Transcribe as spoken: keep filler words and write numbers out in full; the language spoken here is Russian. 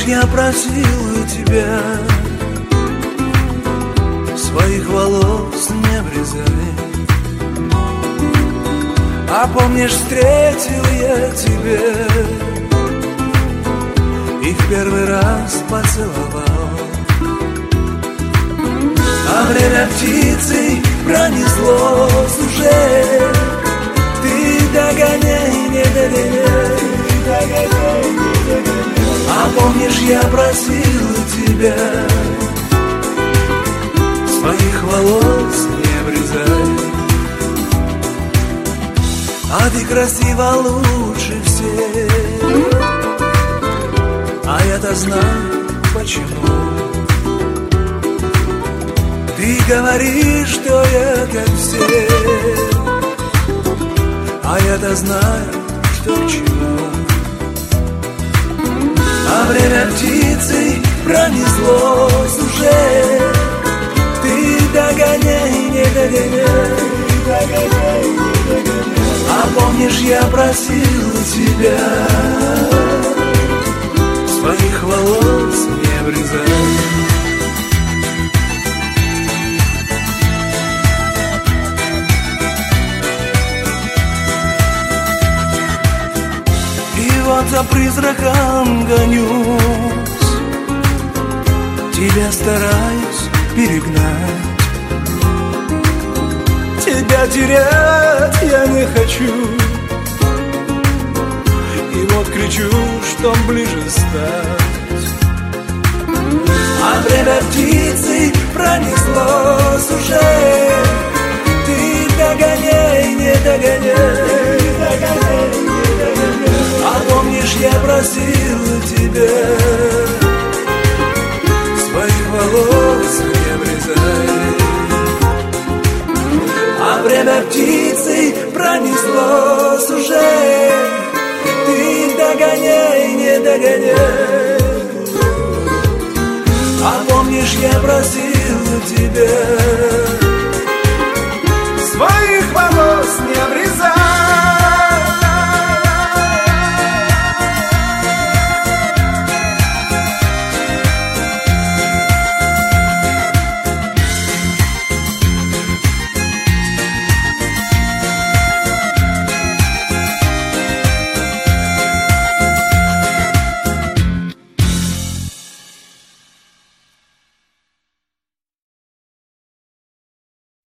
я просил тебя, своих волос не обрезай. А помнишь, встретил я тебя и в первый раз поцеловал. А время птицей пронеслось уже. Ты догоняй, не догоняй, догоняй, не догоняй. А помнишь, я просил тебя, своих волос не обрезай. А ты красива лучше всех, а я-то знаю почему. Ты говоришь, что я как все, а я-то знаю, что к чему. А время птицей пронеслось уже. Ты догоняй, не догоняй, догоняй, не догоняй. А помнишь, я просил тебя, своих волос не обрезай. И вот за призраком гонюсь, тебя стараюсь перегнать. Тебя терять я не хочу, и вот кричу, что ближе стать. А время птицей пронеслось уже. Ты догоняй, не догоняй, догоняй, не догоняй. А помнишь, я просил тебя, своих волос не обрезай. А время птицей пронеслось уже. Ты догоняй, не догоняй. А помнишь, я просил тебя, своих волос не обрезай.